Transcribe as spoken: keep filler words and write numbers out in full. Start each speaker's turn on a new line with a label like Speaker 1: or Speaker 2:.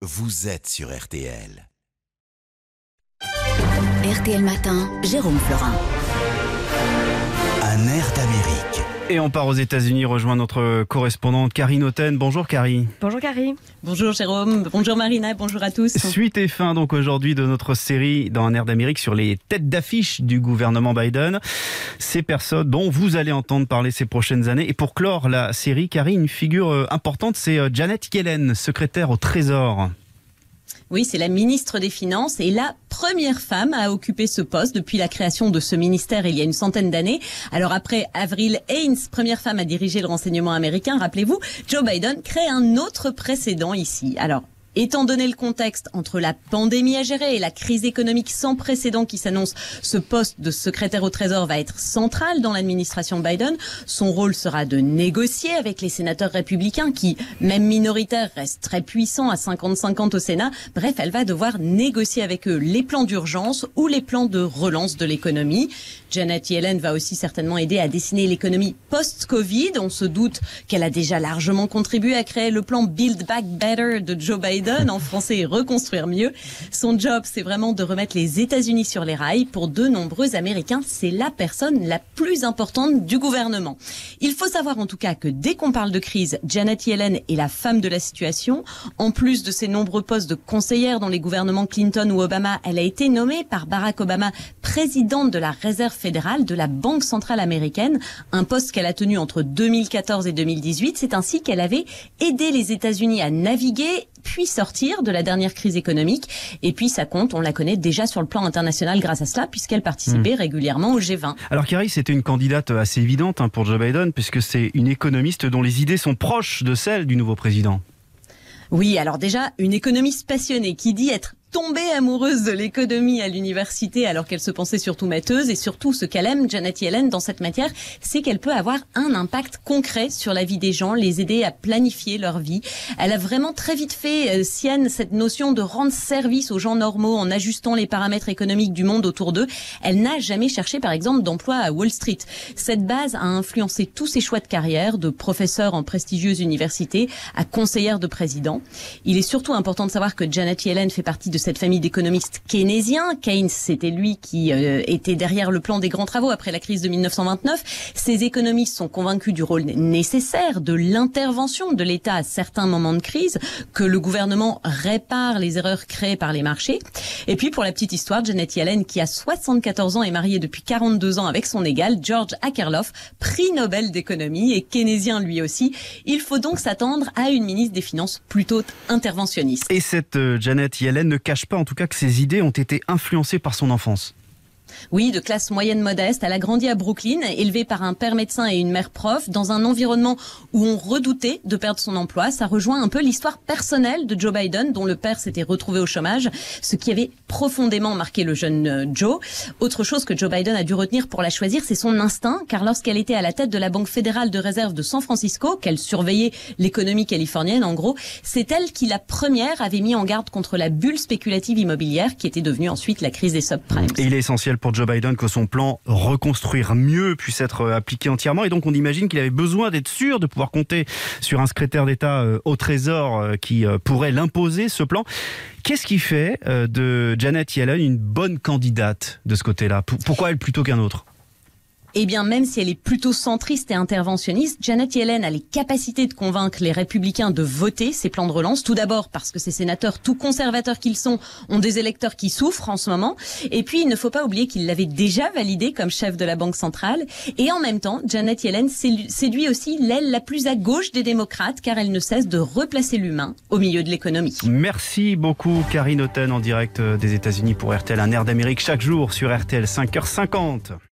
Speaker 1: vous êtes sur R T L.
Speaker 2: R T L Matin, Jérôme Florin.
Speaker 1: Un air d'Amérique.
Speaker 3: Et on part aux États-Unis rejoindre notre correspondante Karine Autain. Bonjour Karine.
Speaker 4: Bonjour Carrie.
Speaker 5: Bonjour Jérôme, bonjour Marina, bonjour à tous.
Speaker 3: Suite et fin donc aujourd'hui de notre série dans un air d'Amérique sur les têtes d'affiche du gouvernement Biden. Ces personnes dont vous allez entendre parler ces prochaines années. Et pour clore la série, Karine, une figure importante, c'est Janet Yellen, secrétaire au Trésor.
Speaker 5: Oui, c'est la ministre des Finances et la première femme à occuper ce poste depuis la création de ce ministère il y a une centaine d'années. Alors après Avril Haines, première femme à diriger le renseignement américain, rappelez-vous, Joe Biden crée un autre précédent ici. Alors, étant donné le contexte entre la pandémie à gérer et la crise économique sans précédent qui s'annonce, ce poste de secrétaire au Trésor va être central dans l'administration Biden. Son rôle sera de négocier avec les sénateurs républicains qui, même minoritaires, restent très puissants à cinquante cinquante au Sénat. Bref, elle va devoir négocier avec eux les plans d'urgence ou les plans de relance de l'économie. Janet Yellen va aussi certainement aider à dessiner l'économie post-Covid. On se doute qu'elle a déjà largement contribué à créer le plan Build Back Better de Joe Biden. En français, reconstruire mieux. Son job, c'est vraiment de remettre les États-Unis sur les rails. Pour de nombreux Américains, c'est la personne la plus importante du gouvernement. Il faut savoir en tout cas que dès qu'on parle de crise, Janet Yellen est la femme de la situation. En plus de ses nombreux postes de conseillère dans les gouvernements Clinton ou Obama, elle a été nommée par Barack Obama présidente de la Réserve fédérale de la Banque centrale américaine, un poste qu'elle a tenu entre deux mille quatorze et deux mille dix-huit. C'est ainsi qu'elle avait aidé les États-Unis à naviguer puis sortir de la dernière crise économique. Et puis ça compte, on la connaît déjà sur le plan international grâce à cela, puisqu'elle participait mmh. régulièrement au G vingt.
Speaker 3: Alors Carrie, c'était une candidate assez évidente hein, pour Joe Biden, puisque c'est une économiste dont les idées sont proches de celles du nouveau président.
Speaker 5: Oui, alors déjà, une économiste passionnée qui dit être tombée amoureuse de l'économie à l'université alors qu'elle se pensait surtout matheuse, et surtout ce qu'elle aime, Janet Yellen, dans cette matière, c'est qu'elle peut avoir un impact concret sur la vie des gens, les aider à planifier leur vie. Elle a vraiment très vite fait euh, sienne cette notion de rendre service aux gens normaux en ajustant les paramètres économiques du monde autour d'eux. Elle n'a jamais cherché par exemple d'emploi à Wall Street. Cette base a influencé tous ses choix de carrière, de professeur en prestigieuse université à conseillère de président. Il est surtout important de savoir que Janet Yellen fait partie de cette famille d'économistes keynésiens. Keynes, c'était lui qui euh, était derrière le plan des grands travaux après la crise de mille neuf cent vingt-neuf. Ces économistes sont convaincus du rôle nécessaire de l'intervention de l'État à certains moments de crise, que le gouvernement répare les erreurs créées par les marchés. Et puis pour la petite histoire, Janet Yellen, qui a soixante-quatorze ans, est mariée depuis quarante-deux ans avec son égal, George Akerlof, prix Nobel d'économie et keynésien lui aussi. Il faut donc s'attendre à une ministre des Finances plutôt interventionniste.
Speaker 3: Et cette euh, Janet Yellen ne cache pas en tout cas que ses idées ont été influencées par son enfance.
Speaker 5: Oui, de classe moyenne modeste, elle a grandi à Brooklyn, élevée par un père médecin et une mère prof, dans un environnement où on redoutait de perdre son emploi. Ça rejoint un peu l'histoire personnelle de Joe Biden, dont le père s'était retrouvé au chômage, ce qui avait profondément marqué le jeune Joe. Autre chose que Joe Biden a dû retenir pour la choisir, c'est son instinct, car lorsqu'elle était à la tête de la Banque fédérale de réserve de San Francisco, qu'elle surveillait l'économie californienne en gros, c'est elle qui, la première, avait mis en garde contre la bulle spéculative immobilière qui était devenue ensuite la crise des subprimes.
Speaker 3: Et il est essentiel pour Joe Biden que son plan reconstruire mieux puisse être appliqué entièrement, et donc on imagine qu'il avait besoin d'être sûr de pouvoir compter sur un secrétaire d'État au Trésor qui pourrait l'imposer, ce plan. Qu'est-ce qui fait de Janet Yellen une bonne candidate de ce côté-là? Pourquoi elle plutôt qu'un autre?
Speaker 5: Eh bien, même si elle est plutôt centriste et interventionniste, Janet Yellen a les capacités de convaincre les républicains de voter ces plans de relance. Tout d'abord parce que ces sénateurs, tout conservateurs qu'ils sont, ont des électeurs qui souffrent en ce moment. Et puis, il ne faut pas oublier qu'il l'avait déjà validé comme chef de la Banque centrale. Et en même temps, Janet Yellen séduit aussi l'aile la plus à gauche des démocrates, car elle ne cesse de replacer l'humain au milieu de l'économie.
Speaker 3: Merci beaucoup, Karine Autain, en direct des États-Unis pour R T L, un air d'Amérique chaque jour sur R T L cinq heures cinquante.